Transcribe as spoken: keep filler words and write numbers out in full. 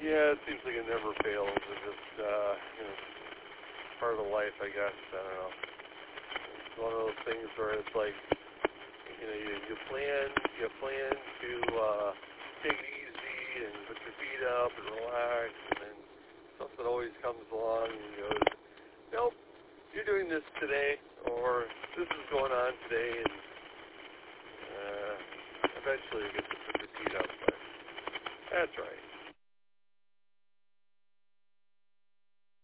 Yeah, it seems like it never fails. It's just, uh, you know, part of life, I guess. I don't know. It's one of those things where it's like, you know, you, you plan, you plan to uh, take it easy and put your feet up and relax, and then something always comes along and goes, nope, you're doing this today, or this is going on today, and uh, eventually you get to put your feet up, but that's right.